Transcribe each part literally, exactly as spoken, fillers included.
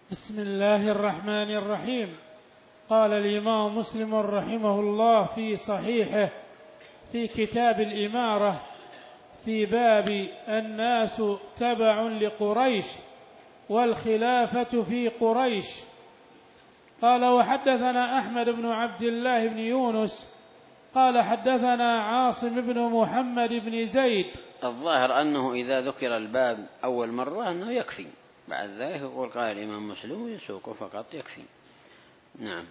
بسم الله الرحمن الرحيم. قال الإمام مسلم رحمه الله في صحيحه في كتاب الإمارة في باب الناس تبع لقريش والخلافة في قريش. قال وحدثنا أحمد بن عبد الله بن يونس قال حدثنا عاصم بن محمد بن زيد. الظاهر أنه إذا ذكر الباب أول مرة أنه يكفي، بعد ذلك يقول قال الإمام مسلم يسوق فقط يكفي. نعم.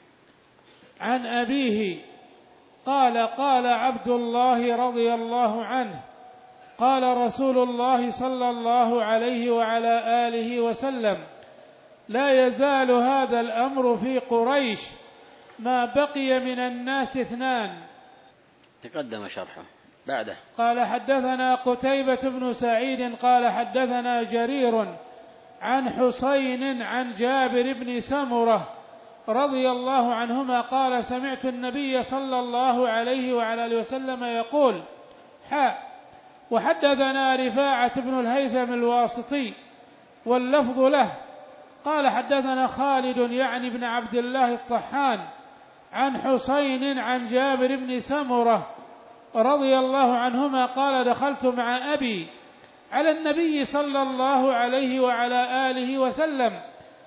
عن أبيه قال قال عبد الله رضي الله عنه قال رسول الله صلى الله عليه وعلى آله وسلم: لا يزال هذا الأمر في قريش ما بقي من الناس اثنان. تقدم شرحه بعده. قال حدثنا قتيبة بن سعيد قال حدثنا جرير عن حسين عن جابر بن سمرة رضي الله عنهما قال سمعت النبي صلى الله عليه وعلى آله وسلم يقول: حاء وحدثنا رفاعة بن الهيثم الواسطي واللفظ له قال حدثنا خالد يعني بن عبد الله الطحان عن حسين عن جابر بن سمرة رضي الله عنهما قال دخلت مع أبي على النبي صلى الله عليه وعلى آله وسلم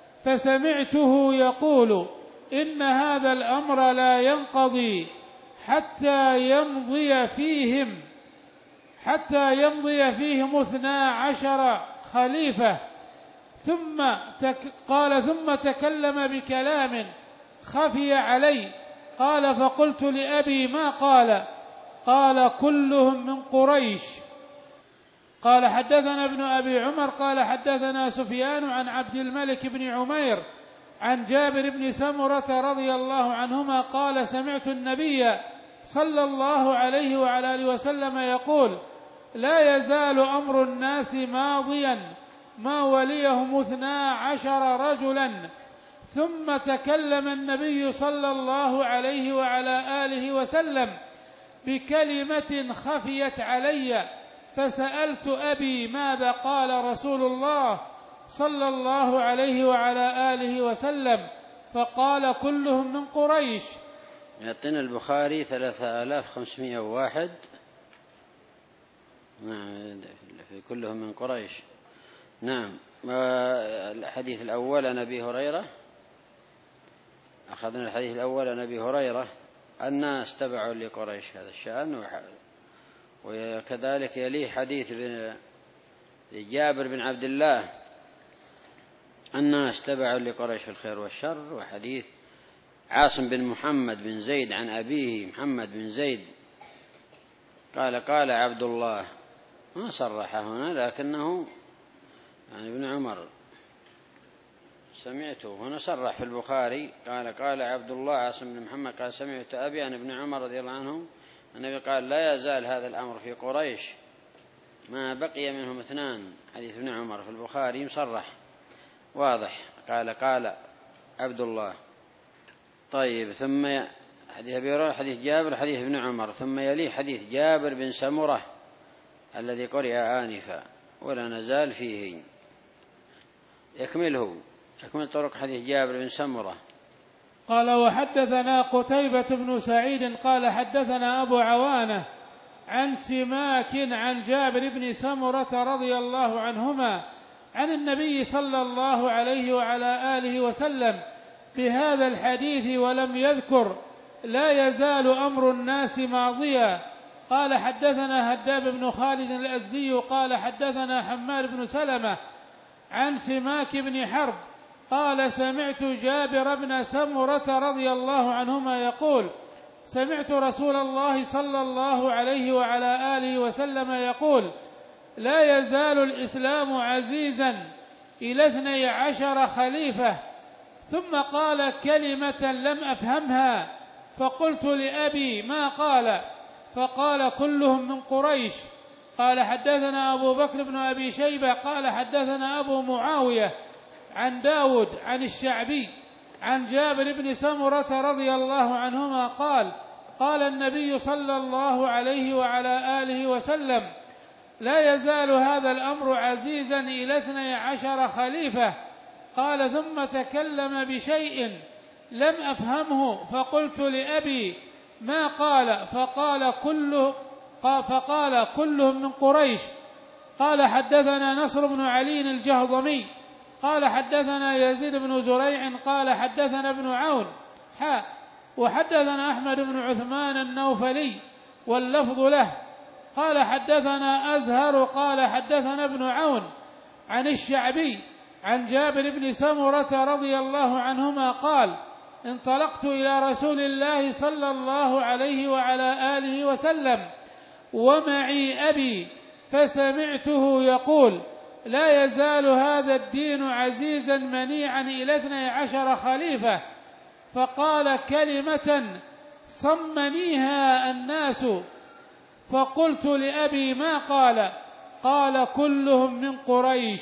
فسمعته يقول: إن هذا الأمر لا ينقضي حتى يمضي فيهم حتى يمضي فيهم اثنا عشر خليفة. ثم تك قال ثم تكلم بكلام خفي علي قال فقلت لأبي: ما قال؟ قال: كلهم من قريش. قال حدثنا ابن أبي عمر قال حدثنا سفيان عن عبد الملك بن عمير عن جابر بن سمرة رضي الله عنهما قال سمعت النبي صلى الله عليه وعلى آله وسلم يقول: لا يزال أمر الناس ماضيا ما وليهم اثنا عشر رجلا. ثم تكلم النبي صلى الله عليه وعلى آله وسلم بكلمة خفيت علي فسألت أبي: ماذا قال رسول الله صلى الله عليه وعلى آله وسلم؟ فقال: كلهم من قريش. يعطينا البخاري ثلاثة آلاف وخمسمائة وواحد. نعم، في كلهم من قريش. نعم. الحديث الأول عن أبي هريرة، أخذنا الحديث الأول عن أبي هريرة الناس تبعوا لقريش، هذا الشأن. وكذلك يليه حديث جابر بن عبد الله الناس تبعوا لقريش في الخير والشر. وحديث عاصم بن محمد بن زيد عن أبيه محمد بن زيد قال قال عبد الله، ما صرح هنا لكنه يعني ابن عمر سمعته هنا صرح في البخاري قال قال عبد الله عاصم بن محمد قال سمعت أبي عن ابن عمر رضي الله عنه النبي قال: لا يزال هذا الأمر في قريش ما بقي منهم اثنان. حديث ابن عمر في البخاري مصرح واضح قال قال عبد الله. طيب، ثم حديث أبي هريرة حديث جابر حديث ابن عمر، ثم يليه حديث جابر بن سمرة الذي قرئ آنفا ولا نزال فيه. يكمله يكمل طرق حديث جابر بن سمرة. قال وحدثنا قتيبة بن سعيد قال حدثنا أبو عوانة عن سماك عن جابر بن سمرة رضي الله عنهما عن النبي صلى الله عليه وعلى آله وسلم بهذا الحديث ولم يذكر لا يزال أمر الناس ماضيا. قال حدثنا هداب بن خالد الأزدي قال حدثنا حماد بن سلمة عن سماك بن حرب قال سمعت جابر بن سمرة رضي الله عنهما يقول: سمعت رسول الله صلى الله عليه وعلى آله وسلم يقول: لا يزال الإسلام عزيزا إلى اثني عشر خليفة. ثم قال كلمة لم أفهمها فقلت لأبي: ما قال؟ فقال: كلهم من قريش. قال حدثنا أبو بكر بن أبي شيبة قال حدثنا أبو معاوية عن داود عن الشعبي عن جابر بن سمرة رضي الله عنهما قال: قال النبي صلى الله عليه وعلى آله وسلم: لا يزال هذا الأمر عزيزا إلى اثني عشر خليفة. قال ثم تكلم بشيء لم أفهمه فقلت لأبي ما قال؟ فقال كله فقال كلهم من قريش. قال حدثنا نصر بن علي الجهضمي قال حدثنا يزيد بن زريع قال حدثنا ابن عون حاء وحدثنا أحمد بن عثمان النوفلي واللفظ له قال حدثنا أزهر قال حدثنا ابن عون عن الشعبي عن جابر بن سمرة رضي الله عنهما قال انطلقت إلى رسول الله صلى الله عليه وعلى آله وسلم ومعي أبي فسمعته يقول لا يزال هذا الدين عزيزا منيعا إلى اثني عشر خليفة. فقال كلمة صمنيها الناس فقلت لأبي ما قال؟ قال كلهم من قريش.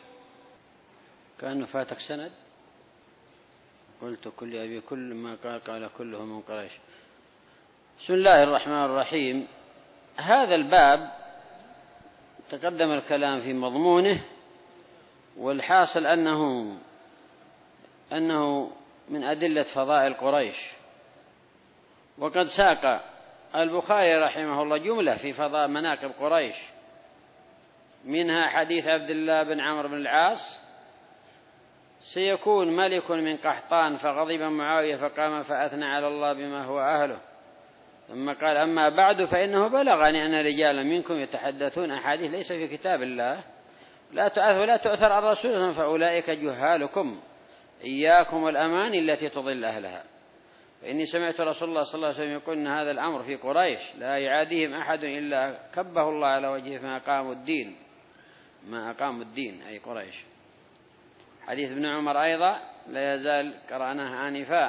كأنه فاتك سند. قلت كل أبي كل ما قال قال كلهم من قريش. بسم الله الرحمن الرحيم. هذا الباب تقدم الكلام في مضمونه، والحاصل أنه أنه من أدلة فضائل قريش. وقد ساق البخاري رحمه الله جملة في فضائل مناقب قريش، منها حديث عبد الله بن عمرو بن العاص سيكون ملك من قحطان فغضب معاوية فقام فأثنى على الله بما هو أهله، ثم قال أما بعد فإنه بلغني أن رجالا منكم يتحدثون أحاديث ليس في كتاب الله لا تؤثر ولا تؤثر عن رسولهم فأولئك جهالكم إياكم والأمان التي تضل أهلها. فإني سمعت رسول الله صلى الله عليه وسلم يقول إن هذا الأمر في قريش لا يعاديهم أحد إلا كبه الله على وجهه ما أقاموا الدين ما أقاموا الدين أي قريش. حديث ابن عمر أيضا لا يزال قرأناه آنفا.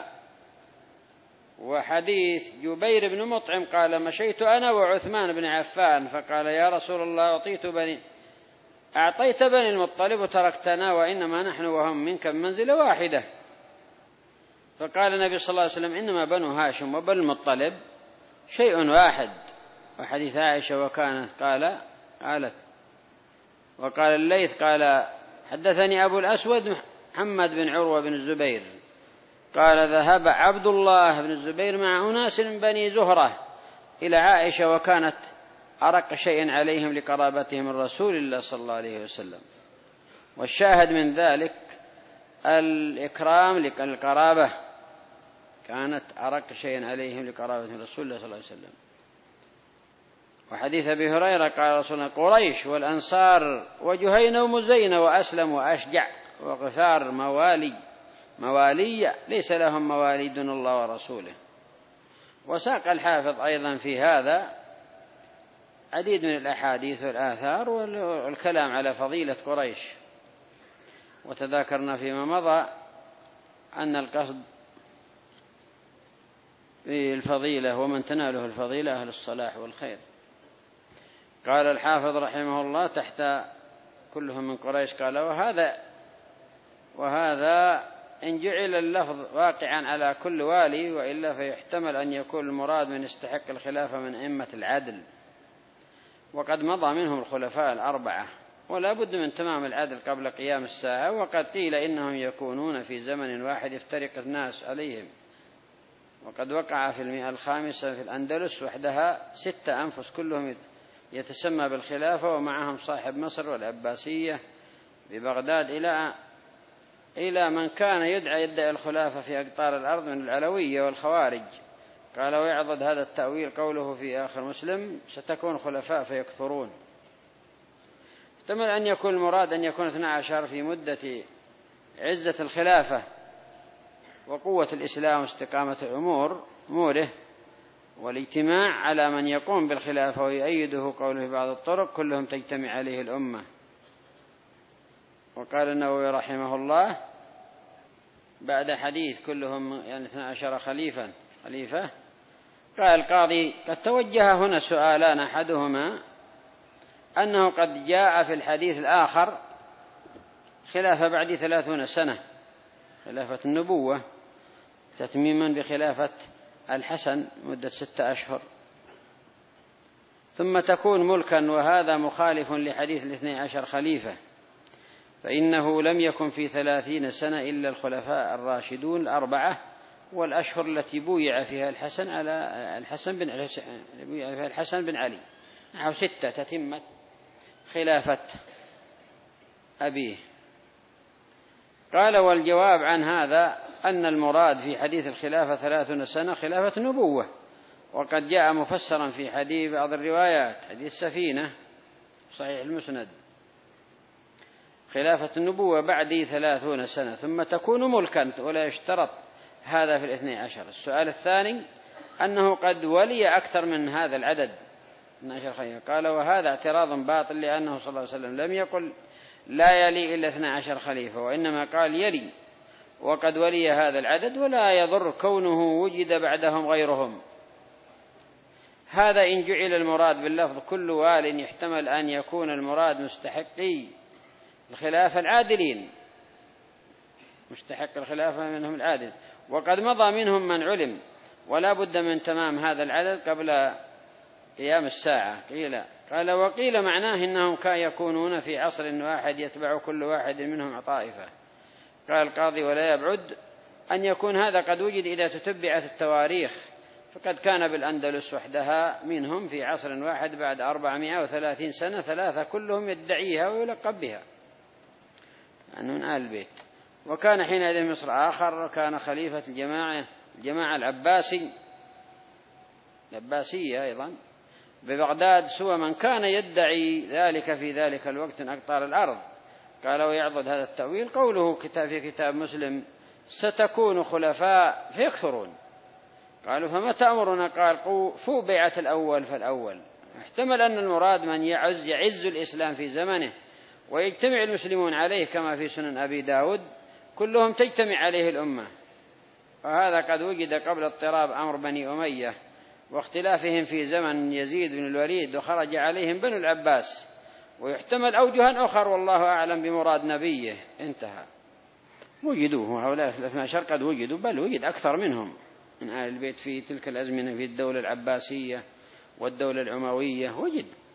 وحديث جبير بن مطعم قال مشيت أنا وعثمان بن عفان فقال يا رسول الله أعطيت بني أعطيت بني المطلب وتركتنا وإنما نحن وهم منك بمنزلة واحدة. فقال النبي صلى الله عليه وسلم إنما بنو هاشم وبنو المطلب شيء واحد. وحديث عائشة وكانت قال قالت وقال الليث قال حدثني أبو الأسود محمد بن عروة بن الزبير قال ذهب عبد الله بن الزبير مع أناس من بني زهرة إلى عائشة وكانت أرق شيء عليهم لقرابتهم من رسول الله صلى الله عليه وسلم. والشاهد من ذلك الإكرام للقرابة كانت أرق شيء عليهم لقرابة رسول الله صلى الله عليه وسلم. وحديث أبي هريرة قال رسول الله قريش والأنصار وجهين ومزين وأسلم وأشجع وغفار موالي موالي ليس لهم موالي دون الله ورسوله. وساق الحافظ أيضا في هذا عديد من الأحاديث والآثار والكلام على فضيلة قريش. وتذاكرنا فيما مضى أن القصد بالفضيلة ومن تناله الفضيلة أهل الصلاح والخير. قال الحافظ رحمه الله تحت كلهم من قريش قال وهذا وهذا إن جعل اللفظ واقعا على كل والي وإلا فيحتمل أن يكون المراد من يستحق الخلافة من أئمة العدل، وقد مضى منهم الخلفاء الأربعة ولا بد من تمام العدل قبل قيام الساعة. وقد قيل إنهم يكونون في زمن واحد يفترق الناس عليهم. وقد وقع في المئة الخامسة في الأندلس وحدها ستة أنفس كلهم يتسمى بالخلافة ومعهم صاحب مصر والعباسية ببغداد إلى إلى من كان يدعى يدعي الخلافة في أقطار الأرض من العلوية والخوارج. قال ويعضد هذا التأويل قوله في آخر مسلم ستكون خلفاء فيكثرون. احتمل أن يكون المراد أن يكون اثنا عشر في مدة عزة الخلافة وقوة الإسلام واستقامة الأمور أموره والاجتماع على من يقوم بالخلافة ويؤيده قوله في بعض الطرق كلهم تجتمع عليه الأمة. وقال النووي رحمه الله بعد حديث كلهم يعني اثنا عشر خليفة خليفة قال القاضي قد توجه هنا سؤالان أحدهما أنه قد جاء في الحديث الآخر خلافة بعد ثلاثون سنة خلافة النبوة تتميما بخلافة الحسن مدة ستة أشهر ثم تكون ملكا، وهذا مخالف لحديث الاثني عشر خليفة. فإنه لم يكن في ثلاثين سنة إلا الخلفاء الراشدون الأربعة والأشهر التي بويع فيها الحسن على الحسن بن بويع فيها الحسن بن علي، نحو ستة تتمت خلافة أبيه. قال: والجواب عن هذا أن المراد في حديث الخلافة ثلاثون سنة خلافة نبوة، وقد جاء مفسرا في حديث بعض الروايات حديث سفينة صحيح المسند خلافة النبوة بعد ثلاثون سنة ثم تكون ملكا، ولا يشترط هذا في الاثني عشر. السؤال الثاني أنه قد ولي أكثر من هذا العدد اثني عشر خليفة. قال: وهذا اعتراض باطل، لأنه صلى الله عليه وسلم لم يقل لا يلي إلا اثني عشر خليفة، وإنما قال يلي، وقد ولي هذا العدد، ولا يضر كونه وجد بعدهم غيرهم. هذا إن جعل المراد باللفظ كل وال يحتمل أن يكون المراد مستحقي الخلافة العادلين، مستحق الخلافة منهم العادل، وقد مضى منهم من علم، ولا بد من تمام هذا العدد قبل قيام الساعة. قيل قال: وقيل معناه إنهم كان يكونون في عصر واحد يتبع كل واحد منهم طائفة. قال القاضي: ولا يبعد أن يكون هذا قد وجد إذا تتبعت التواريخ، فقد كان بالأندلس وحدها منهم في عصر واحد بعد أربعمائة وثلاثين سنة ثلاثة كلهم يدعيها ويلقب بها، يعني من آل البيت. وكان حينئذ مصر آخر، وكان خليفة الجماعة الجماعة العباسي العباسية أيضا ببغداد سوى من كان يدعي ذلك في ذلك الوقت من أقطار الأرض. قال: ويعضد هذا التأويل قوله كتاب في كتاب مسلم: ستكون خلفاء فيكثرون. قالوا: فما تأمرنا؟ قال: فو بيعة الأول فالأول. احتمل أن المراد من يعز, يعز الإسلام في زمنه ويجتمع المسلمون عليه، كما في سنن أبي داود كلهم تجتمع عليه الأمة، وهذا قد وجد قبل اضطراب عمرو بني أمية واختلافهم في زمن يزيد بن الوليد، وخرج عليهم بنو العباس. ويحتمل أوجها أخر والله أعلم بمراد نبيه. انتهى. وجدوه هؤلاء الاثنى عشر قد وجدوا، بل وجد أكثر منهم من آل البيت في تلك الأزمنة، في الدولة العباسية والدولة العموية وجد.